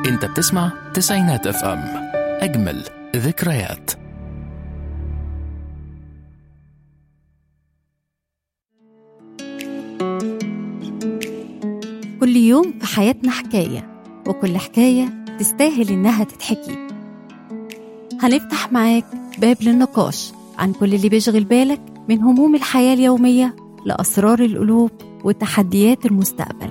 انت بتسمع تسعينات اف ام، اجمل ذكريات. كل يوم في حياتنا حكاية، وكل حكاية تستاهل إنها تتحكي. هنفتح معاك باب للنقاش عن كل اللي بيشغل بالك، من هموم الحياة اليومية لأسرار القلوب وتحديات المستقبل.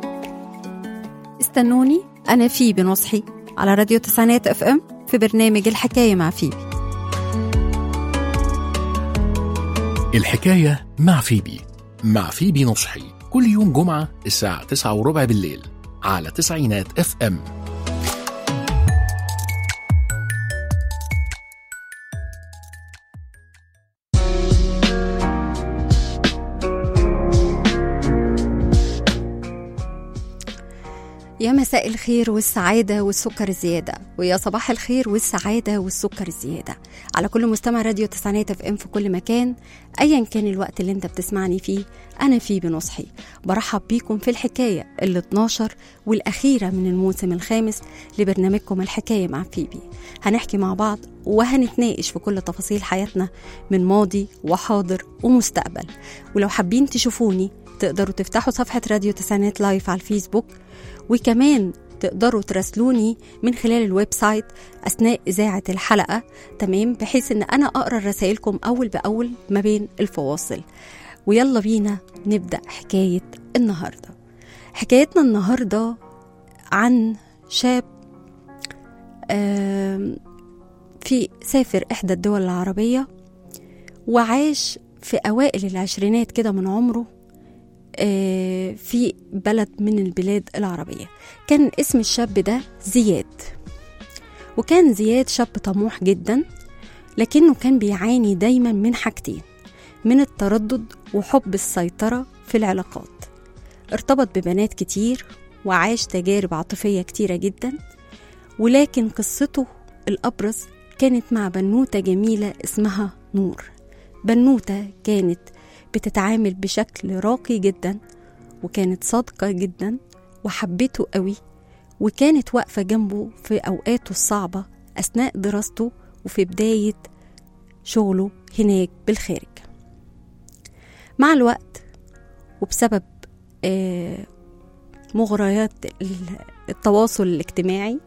استنوني، أنا فيبي نصحي على راديو تسعينات اف ام في برنامج الحكاية مع فيبي. الحكاية مع فيبي نصحي، كل يوم جمعة الساعة 9:15 بالليل على تسعينات اف ام. يا مساء الخير والسعادة والسكر الزيادة، ويا صباح الخير والسعادة والسكر الزيادة على كل مستمع راديو تسعينات اف ام في كل مكان، ايا كان الوقت اللي انت بتسمعني فيه. انا فيبي نصحي برحب بيكم في الحكاية ال12 والأخيرة من الموسم الخامس لبرنامجكم الحكاية مع فيبي. هنحكي مع بعض وهنتناقش في كل تفاصيل حياتنا من ماضي وحاضر ومستقبل. ولو حابين تشوفوني تقدروا تفتحوا صفحة راديو تسعينات لايف على الفيسبوك، وكمان تقدروا تراسلوني من خلال الويب سايت أثناء إذاعة الحلقة، تمام، بحيث أن أنا أقرأ رسائلكم أول بأول ما بين الفواصل. ويلا بينا نبدأ حكاية النهاردة. حكايتنا النهاردة عن شاب في سافر إحدى الدول العربية، وعاش في أوائل العشرينات كده من عمره في بلد من البلاد العربية. كان اسم الشاب ده زياد، وكان زياد شاب طموح جدا، لكنه كان بيعاني دايما من حاجتين: من التردد وحب السيطرة في العلاقات. ارتبط ببنات كتير وعاش تجارب عاطفية كتيرة جدا، ولكن قصته الأبرز كانت مع بنوتة جميلة اسمها نور. بنوتة كانت بتتعامل بشكل راقي جدا، وكانت صادقة جدا، وحبته قوي، وكانت واقفة جنبه في أوقاته الصعبة أثناء دراسته وفي بداية شغله هناك بالخارج. مع الوقت وبسبب مغريات التواصل الاجتماعي،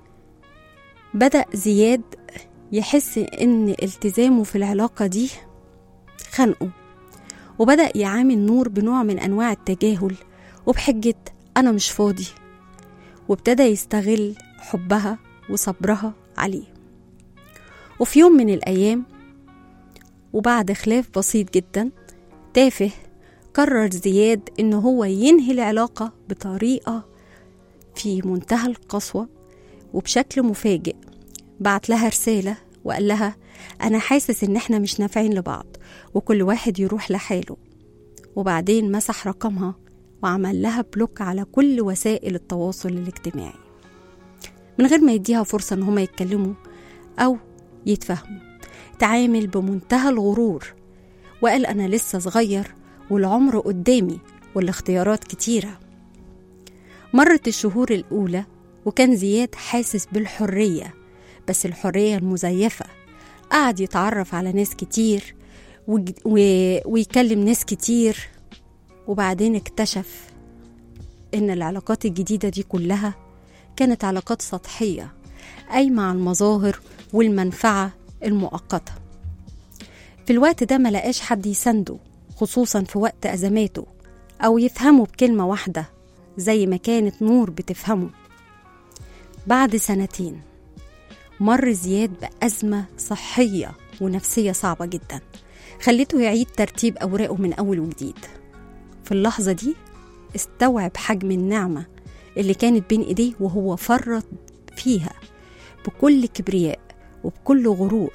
بدأ زياد يحس إن التزامه في العلاقة دي خنقه، وبدأ يعامل نور بنوع من أنواع التجاهل وبحجة أنا مش فاضي، وابتدى يستغل حبها وصبرها عليه. وفي يوم من الأيام وبعد خلاف بسيط جدا تافه، قرر زياد إنه هو ينهي العلاقة بطريقة في منتهى القسوة وبشكل مفاجئ. بعت لها رسالة وقال لها أنا حاسس إن احنا مش نافعين لبعض، وكل واحد يروح لحاله. وبعدين مسح رقمها وعمل لها بلوك على كل وسائل التواصل الاجتماعي، من غير ما يديها فرصة إن هما يتكلموا أو يتفهموا. تعامل بمنتهى الغرور وقال أنا لسه صغير والعمر قدامي والاختيارات كتيرة. مرت الشهور الأولى وكان زياد حاسس بالحرية، بس الحرية المزيفة. قعد يتعرف على ناس كتير ويكلم ناس كتير، وبعدين اكتشف إن العلاقات الجديدة دي كلها كانت علاقات سطحية قايمة على المظاهر والمنفعة المؤقتة. في الوقت ده ما لقاش حد يسنده، خصوصا في وقت أزماته، أو يفهمه بكلمة واحدة زي ما كانت نور بتفهمه. بعد سنتين مر زياد بأزمة صحية ونفسية صعبة جدا، خلته يعيد ترتيب أوراقه من أول وجديد. في اللحظة دي استوعب حجم النعمة اللي كانت بين إيديه، وهو فرط فيها بكل كبرياء وبكل غرور.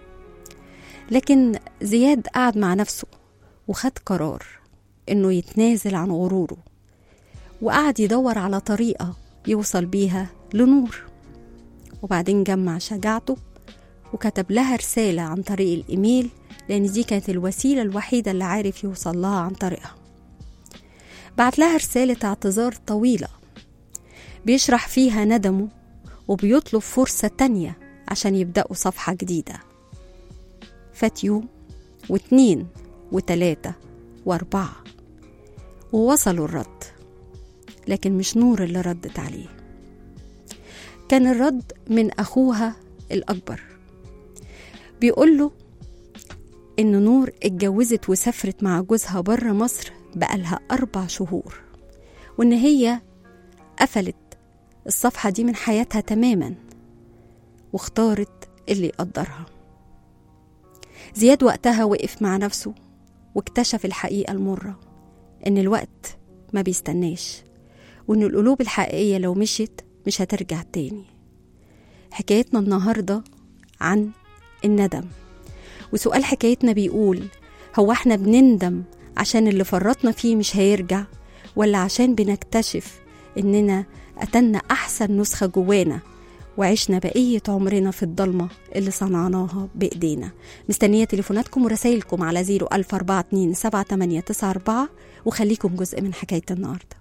لكن زياد قعد مع نفسه وخد قرار إنه يتنازل عن غروره، وقعد يدور على طريقة يوصل بيها لنور. وبعدين جمع شجاعته وكتب لها رسالة عن طريق الإيميل، لأن دي كانت الوسيلة الوحيدة اللي عارف يوصل لها عن طريقها. بعت لها رسالة اعتذار طويلة بيشرح فيها ندمه وبيطلب فرصة تانية عشان يبدأوا صفحة جديدة. فات يوم و2 و3 و4 ووصلوا الرد، لكن مش نور اللي ردت عليه، كان الرد من أخوها الأكبر بيقوله إن نور اتجوزت وسافرت مع جوزها بره مصر بقالها 4 شهور، وإن هي قفلت الصفحة دي من حياتها تماما واختارت اللي يقدرها. زياد وقتها وقف مع نفسه واكتشف الحقيقة المرة، إن الوقت ما بيستناش، وإن القلوب الحقيقية لو مشيت مش هترجع تاني. حكايتنا النهاردة عن الندم، وسؤال حكايتنا بيقول: هو احنا بنندم عشان اللي فرطنا فيه مش هيرجع، ولا عشان بنكتشف إننا قتلنا أحسن نسخة جوانا وعشنا بقية عمرنا في الضلمة اللي صنعناها بإيدينا؟ مستنية تليفوناتكم ورسائلكم على 014278894، وخليكم جزء من حكاية النهاردة.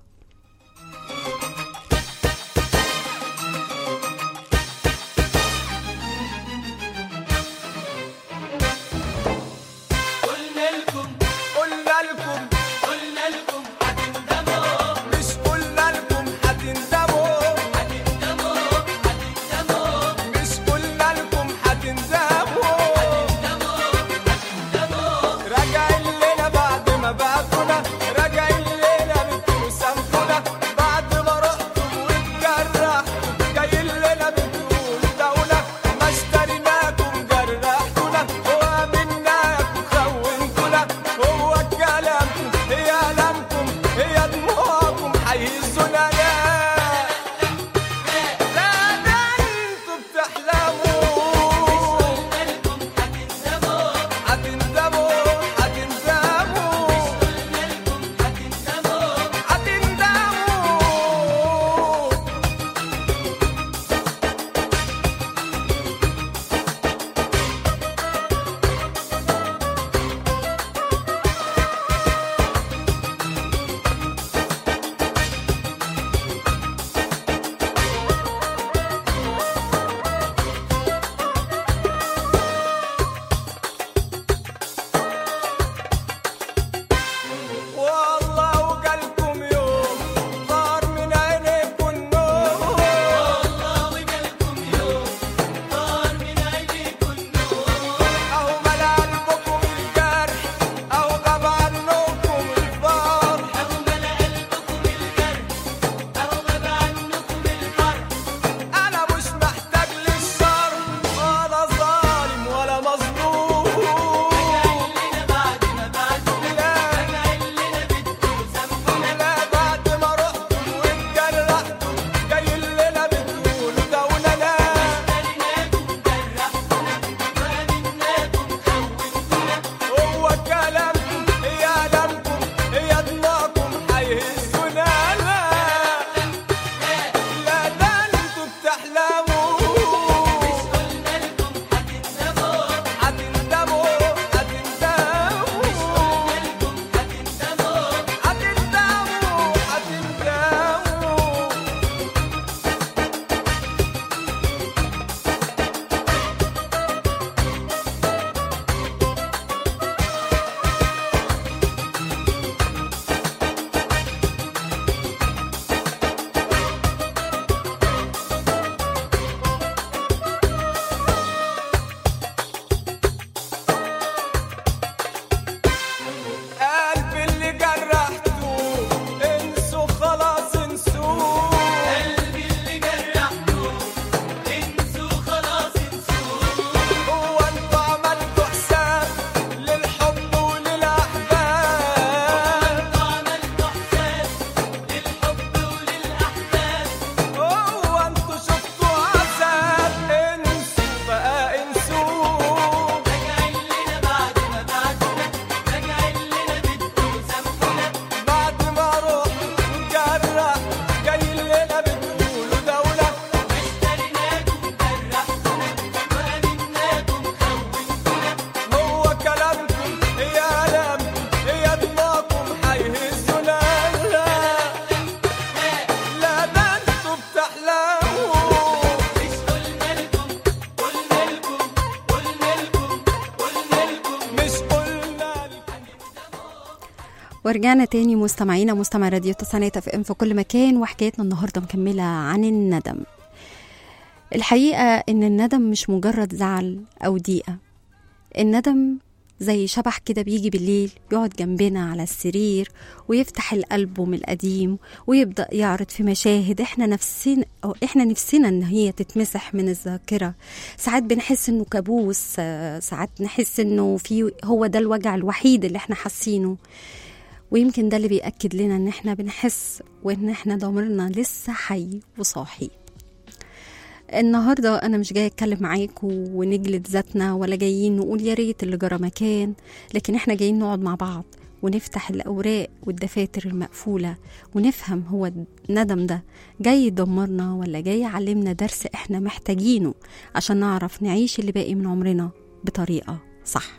ورجعنا تاني مستمعينا مستمع راديو تسعينات اف ام في كل مكان، وحكايتنا النهارده مكمله عن الندم. الحقيقه ان الندم مش مجرد زعل او ضيقه. الندم زي شبح كده بيجي بالليل يقعد جنبنا على السرير ويفتح الألبوم القديم ويبدأ يعرض في مشاهد احنا نفسنا ان هي تتمسح من الذاكرة. ساعات بنحس انه كابوس، ساعات نحس انه هو ده الوجع الوحيد اللي احنا حاسينه، ويمكن ده اللي بيأكد لنا ان احنا بنحس وان احنا ضميرنا لسه حي وصاحي. النهاردة أنا مش جاية أتكلم معاكم ونجلد ذاتنا، ولا جايين نقول يا ريت اللي جرى مكان، لكن احنا جايين نقعد مع بعض ونفتح الأوراق والدفاتر المقفولة ونفهم هو الندم ده جاي يدمرنا ولا جاي يعلمنا درس احنا محتاجينه عشان نعرف نعيش اللي باقي من عمرنا بطريقة صح.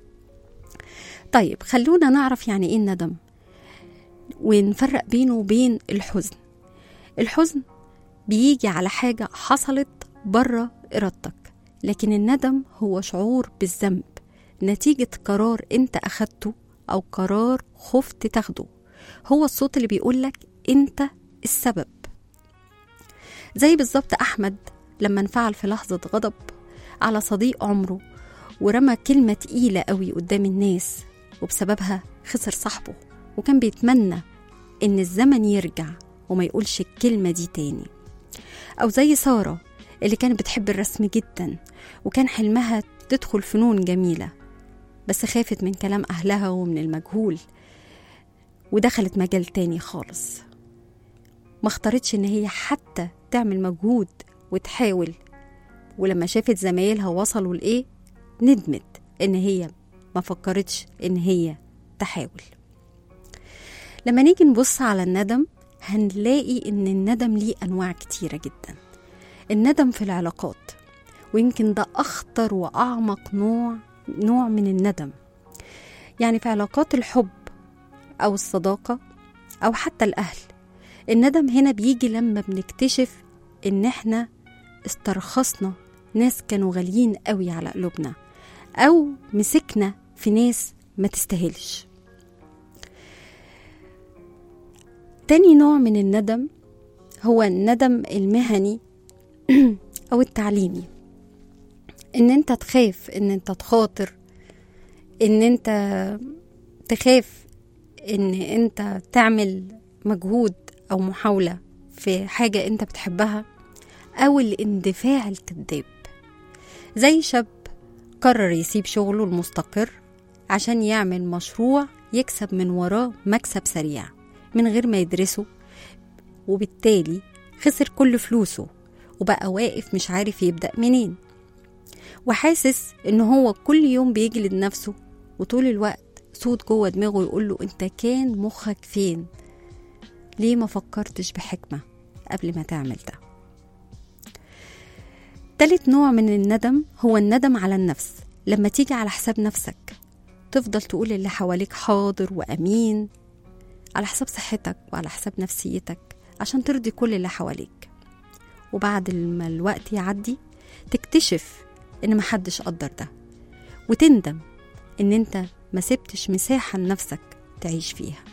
طيب خلونا نعرف يعني ايه الندم ونفرق بينه وبين الحزن. الحزن بيجي على حاجة حصلت بره إرادتك، لكن الندم هو شعور بالذنب نتيجة قرار انت أخدته أو قرار خفت تاخده. هو الصوت اللي بيقولك انت السبب. زي بالظبط أحمد لما انفعل في لحظة غضب على صديق عمره ورمى كلمة تقيلة قوي قدام الناس، وبسببها خسر صاحبه، وكان بيتمنى ان الزمن يرجع وما يقولش الكلمة دي تاني. أو زي سارة اللي كانت بتحب الرسم جدا وكان حلمها تدخل فنون جميلة، بس خافت من كلام أهلها ومن المجهول ودخلت مجال تاني خالص. ما اختارتش إن هي حتى تعمل مجهود وتحاول، ولما شافت زمايلها وصلوا لإيه ندمت إن هي ما فكرتش إن هي تحاول. لما نيجي نبص على الندم هنلاقي إن الندم ليه أنواع كتيرة جدا. الندم في العلاقات، ويمكن ده أخطر وأعمق نوع من الندم. يعني في علاقات الحب أو الصداقة أو حتى الأهل، الندم هنا بيجي لما بنكتشف إن إحنا استرخصنا ناس كانوا غاليين قوي على قلوبنا، أو مسكنا في ناس ما تستاهلش. تاني نوع من الندم هو الندم المهني أو التعليمي. إن أنت تخاف، إن أنت تخاطر، إن أنت تخاف إن أنت تعمل مجهود أو محاولة في حاجة أنت بتحبها، أو الاندفاع الكذاب. زي شاب قرر يسيب شغله المستقر عشان يعمل مشروع يكسب من وراه مكسب سريع من غير ما يدرسه، وبالتالي خسر كل فلوسه وبقى واقف مش عارف يبدأ منين، وحاسس إنه هو كل يوم بيجلد نفسه، وطول الوقت صوت جوه دماغه يقوله انت كان مخك فين؟ ليه ما فكرتش بحكمة قبل ما تعمل ده؟ تالت نوع من الندم هو الندم على النفس. لما تيجي على حساب نفسك تفضل تقول اللي حواليك حاضر وأمين على حساب صحتك وعلى حساب نفسيتك عشان ترضي كل اللي حواليك، وبعد ما الوقت يعدي تكتشف ان محدش قدر ده، وتندم ان انت ما سبتش مساحة لنفسك تعيش فيها.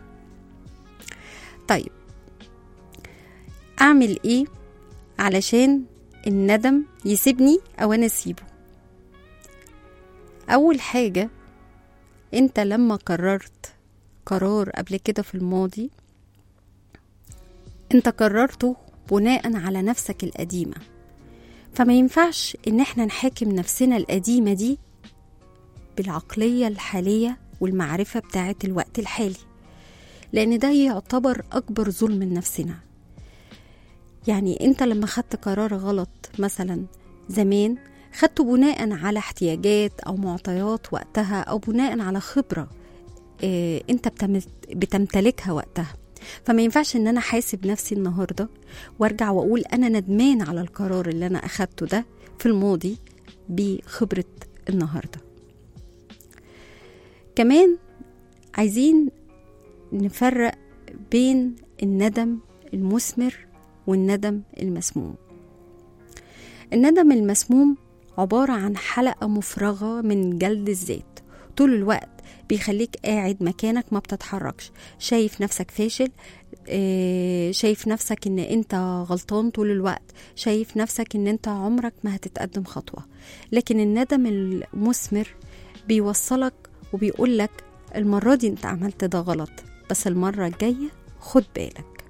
طيب اعمل ايه علشان الندم يسيبني او انا اسيبه؟ اول حاجة، انت لما قررت قرار قبل كده في الماضي، انت قررته بناء على نفسك القديمة، فما ينفعش ان احنا نحاكم نفسنا القديمة دي بالعقلية الحالية والمعرفة بتاعة الوقت الحالي، لان ده يعتبر اكبر ظلم من نفسنا. يعني انت لما خدت قرار غلط مثلا زمان، خدته بناء على احتياجات او معطيات وقتها، او بناء على خبرة انت بتمتلكها وقتها، فما ينفعش ان انا حاسب نفسي النهاردة وارجع واقول انا ندمان على القرار اللي انا اخدته ده في الماضي بخبرة النهاردة. كمان عايزين نفرق بين الندم المثمر والندم المسموم. الندم المسموم عبارة عن حلقة مفرغة من جلد الذات، طول الوقت بيخليك قاعد مكانك ما بتتحركش، شايف نفسك فاشل، شايف نفسك ان انت غلطان طول الوقت، شايف نفسك ان انت عمرك ما هتتقدم خطوة. لكن الندم المثمر بيوصلك وبيقولك المرة دي انت عملت ده غلط، بس المرة الجاية خد بالك.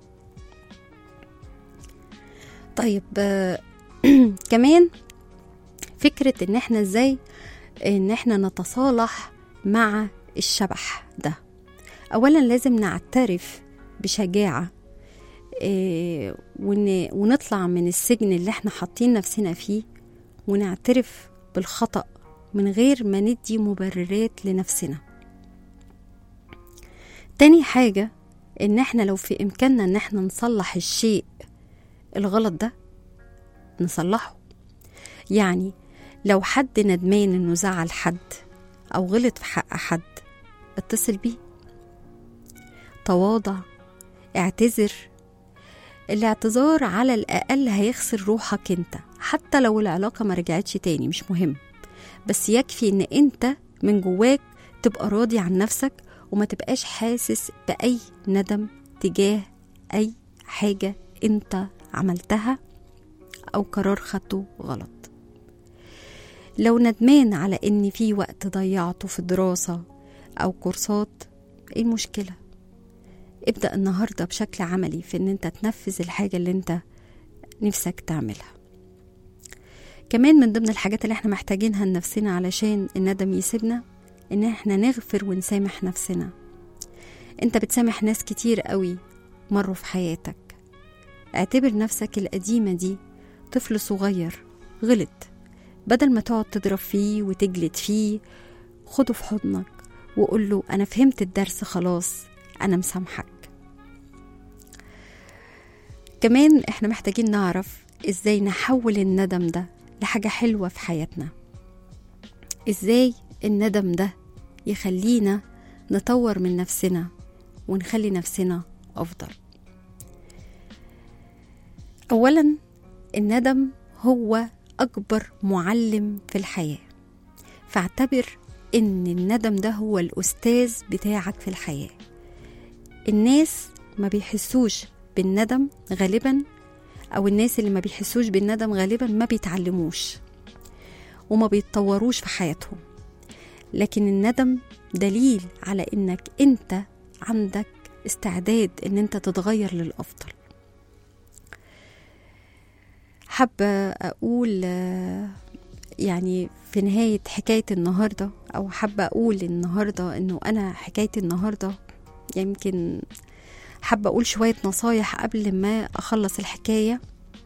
طيب كمان فكرة ان احنا ازاي ان احنا نتصالح مع الشبح ده. اولا لازم نعترف بشجاعة ونطلع من السجن اللي احنا حاطين نفسنا فيه، ونعترف بالخطأ من غير ما ندي مبررات لنفسنا. تاني حاجة ان احنا لو في امكاننا ان احنا نصلح الشيء الغلط ده نصلحه. يعني لو حد ندمان انه زعل حد او غلط في حق حد، اتصل بيه، تواضع، اعتذر. الاعتذار على الاقل هيخسر روحك انت، حتى لو العلاقة ما رجعتش تاني مش مهم، بس يكفي ان انت من جواك تبقى راضي عن نفسك وما تبقاش حاسس بأي ندم تجاه أي حاجة انت عملتها أو قرار خدته غلط. لو ندمان على ان في وقت ضيعته في دراسة أو كورسات، ايه المشكلة؟ ابدأ النهاردة بشكل عملي في ان انت تنفذ الحاجة اللي انت نفسك تعملها. كمان من ضمن الحاجات اللي احنا محتاجينها لنفسنا علشان الندم يسيبنا، ان احنا نغفر ونسامح نفسنا. انت بتسامح ناس كتير قوي مروا في حياتك، اعتبر نفسك القديمة دي طفل صغير غلط، بدل ما تقعد تضرب فيه وتجلد فيه خده في حضنك وقول له أنا فهمت الدرس خلاص، أنا مسامحك. كمان احنا محتاجين نعرف ازاي نحول الندم ده لحاجة حلوة في حياتنا، ازاي الندم ده يخلينا نطور من نفسنا ونخلي نفسنا أفضل. أولا الندم هو أكبر معلم في الحياة، فاعتبر إن الندم ده هو الأستاذ بتاعك في الحياة. الناس ما بيحسوش بالندم غالبا، أو الناس اللي ما بيحسوش بالندم غالبا ما بيتعلموش وما بيتطوروش في حياتهم. لكن الندم دليل على إنك أنت عندك استعداد إن أنت تتغير للأفضل. حابة أقول يعني في نهاية حكاية النهاردة، أو حابة أقول النهاردة إنه أنا حكاية النهاردة يمكن حابة أقول شوية نصايح قبل ما أخلص الحكاية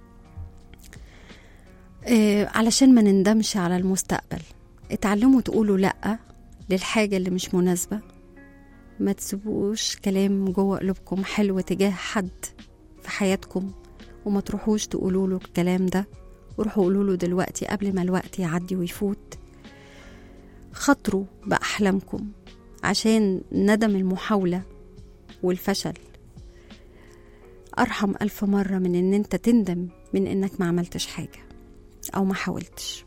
علشان ما نندمش على المستقبل. اتعلموا تقولوا لأ للحاجة اللي مش مناسبة، ما تسيبوش كلام جوه قلوبكم حلو تجاه حد في حياتكم وما تروحوش تقولوا له الكلام ده، وروحوا قولوا له دلوقتي قبل ما الوقت يعدي ويفوت. خاطروا بأحلامكم عشان ندم المحاولة والفشل أرحم 1000 مرة من إن أنت تندم من إنك ما عملتش حاجة أو ما حاولتش.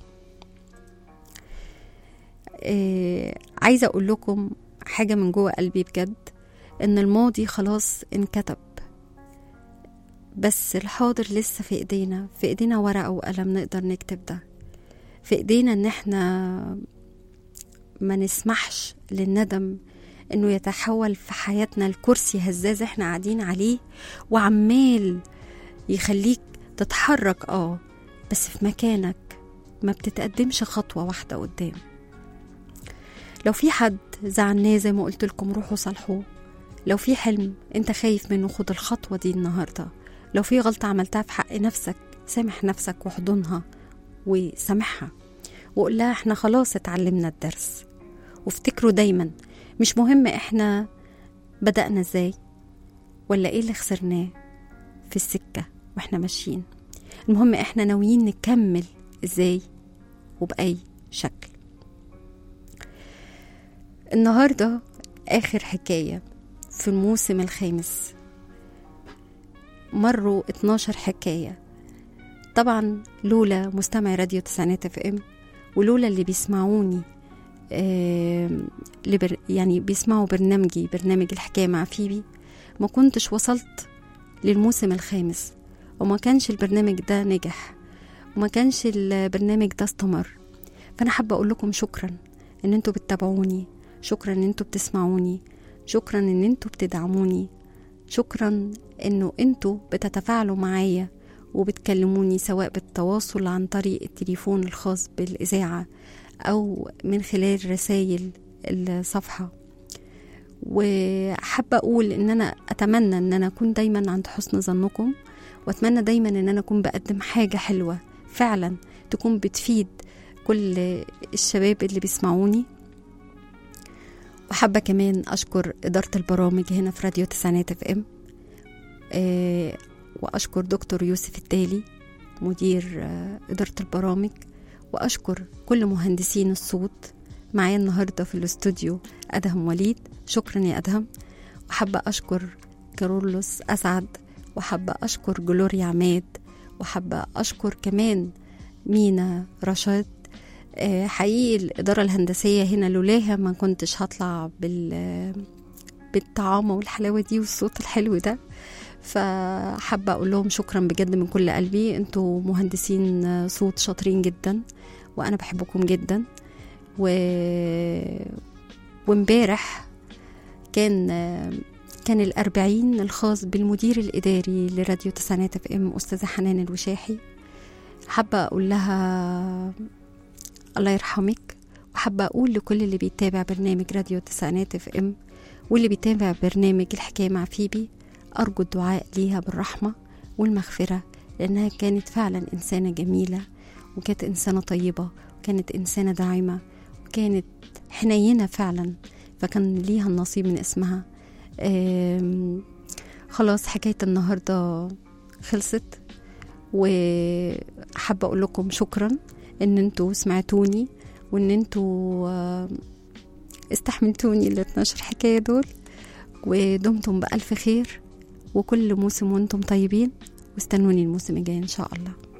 عايزة أقول لكم حاجة من جوه قلبي بجد، إن الماضي خلاص انكتب، بس الحاضر لسه في إيدينا. في إيدينا ورقة وقلم نقدر نكتب ده، في إيدينا إن إحنا ما نسمحش للندم إنه يتحول في حياتنا لكرسي هزاز إحنا قاعدين عليه وعمال يخليك تتحرك بس في مكانك ما بتتقدمش خطوة واحدة قدام. لو في حد زعلناه زي ما قلت لكم روحوا صالحوه. لو في حلم انت خايف منه خد الخطوة دي النهاردة. لو في غلطة عملتها في حق نفسك سامح نفسك واحضنها وسامحها وقول لها احنا خلاص اتعلمنا الدرس. وافتكروا دايما مش مهم احنا بدأنا ازاي ولا ايه اللي خسرناه في السكة واحنا ماشيين، المهم احنا ناويين نكمل ازاي وبأي شكل. النهاردة آخر حكاية في الموسم الخامس، مروا 12 حكاية. طبعا لولا مستمع راديو 9 FM ولولا اللي بيسمعوني يعني بيسمعوا برنامج الحكاية مع فيبي، ما كنتش وصلت للموسم الخامس، وما كانش البرنامج ده نجح، وما كانش البرنامج ده استمر. فأنا حابة أقول لكم شكرا إن انتوا بتتابعوني، شكرا إن انتوا بتسمعوني، شكرا إن انتوا بتدعموني، شكرا إنه انتوا بتتفاعلوا معايا وبتكلموني، سواء بالتواصل عن طريق التليفون الخاص بالإذاعة أو من خلال رسائل الصفحة. وحابة أقول إن أنا أتمنى إن أنا أكون دايما عند حسن ظنكم، وأتمنى دايما إن أنا أكون بقدم حاجة حلوة فعلا تكون بتفيد كل الشباب اللي بيسمعوني. وحابة كمان أشكر إدارة البرامج هنا في راديو تسعينات اف ام، وأشكر دكتور يوسف التالي مدير إدارة البرامج، وأشكر كل مهندسين الصوت معايا النهاردة في الاستوديو، أدهم وليد، شكرا يا أدهم. وحابة أشكر كارولوس أسعد، وحابة أشكر جلوريا عماد، وحابة أشكر كمان مينا رشاد. حقيقي الإدارة الهندسية هنا لولاها ما كنتش هطلع بالطعامة والحلاوة دي والصوت الحلو ده. فحابة أقول لهم شكرا بجد من كل قلبي، انتوا مهندسين صوت شاطرين جدا، وأنا بحبكم جدا. وامبارح كان 40 الخاص بالمدير الإداري لراديو تسعينات اف ام أستاذة حنان الوشاحي. حابة أقول لها الله يرحمك، وحابة أقول لكل اللي بيتابع برنامج راديو تسعينات اف ام واللي بيتابع برنامج الحكاية مع فيبي، أرجو الدعاء ليها بالرحمة والمغفرة، لأنها كانت فعلا إنسانة جميلة، وكانت إنسانة طيبة، وكانت إنسانة داعمة، وكانت حنينة فعلا، فكان ليها النصيب من اسمها. خلاص حكاية النهاردة خلصت، وحابة أقول لكم شكرا إن انتوا سمعتوني، وإن انتوا استحملتوني ال 12 حكاية دول، ودمتم بألف خير، وكل موسم وانتم طيبين، واستنوني الموسم الجاي إن شاء الله.